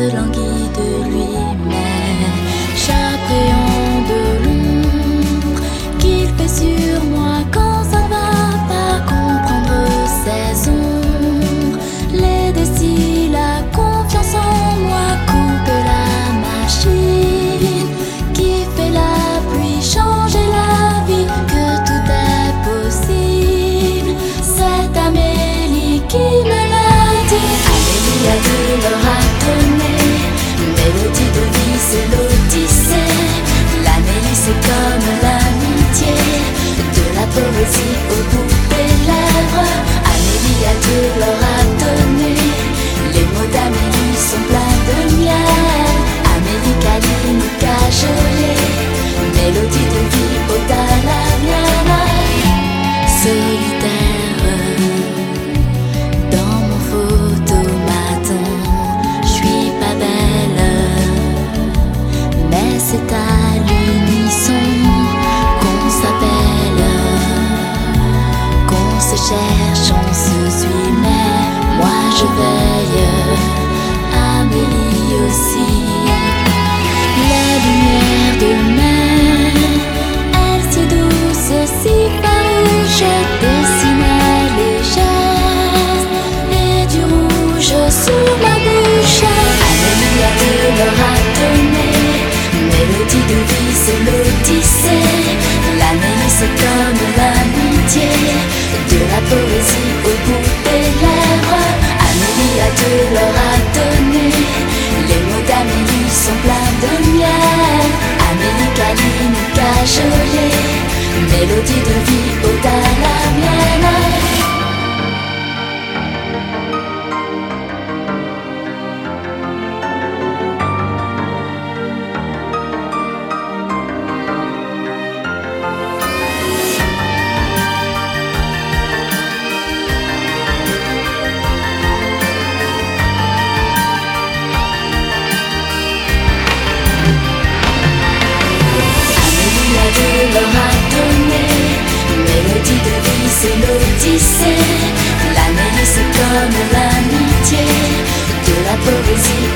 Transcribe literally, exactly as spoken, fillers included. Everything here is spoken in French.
se languit de lui, mais j'appréhende de l'ombre qu'il fait sur moi quand ça va pas comprendre ses ombres. Les décils, la confiance en moi coupe la machine qui fait la pluie changer la vie, que tout est possible. C'est Amélie qui me l'a dit. Amélie a dit, leur a donné mélodie de vie, c'est l'odyssée. L'Amélie c'est comme l'amitié, de la poésie au bout des lèvres. Amélie a dit, leur a donné, les mots d'Amélie sont pleins de miel. Amélie câline, cajolée, mélodie de vie, ode à la mienne. Solitaire dans mon photomaton, j'suis pas belle, mais c'est à l'unisson qu'on s'appelle, qu'on se cherche, on se suit, mais moi je veille, Amélie aussi. La lumière de mer, elle si douce, si farouche, dessinait les gestes et du rouge sur ma bouche. Amélie a dit, leur a donné mélodie de vie, c'est l'odyssée. L'Amélie c'est comme l'amitié, de la poésie au bout des lèvres. Amélie a dit, leur a donné, les mots d'Amélie sont pleins de miel. Amélie câline, cajolée, mélodie de vie, ode à la mienne. Leur a donné mélodie de vie, c'est l'odyssée. L'Amélie c'est comme l'amitié, de la poésie